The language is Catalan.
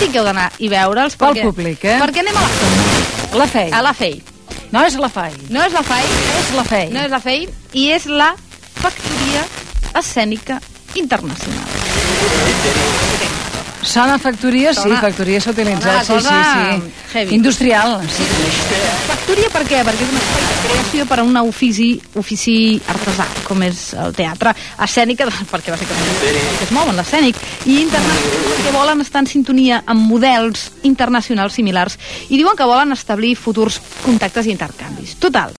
sí que heu d'anar i veure'ls. Pel públic, eh? Perquè anem a la FEI. La FEI. A la FEI. No és la FEI. No és la FEI. És la FEI. No és la FEI i és la Factoria Escènica Internacional. Sona factoria, sí, factoria s'ha utilitzat, sí. Heavy. Industrial. Sí. Factoria per què? Perquè és un espai de creació per a un ofici artesà, com és el teatre, escènica, perquè bàsicament es mouen l'escènic, i internacional, perquè volen estar en sintonia amb models internacionals similars i diuen que volen establir futurs contactes i intercanvis. Total,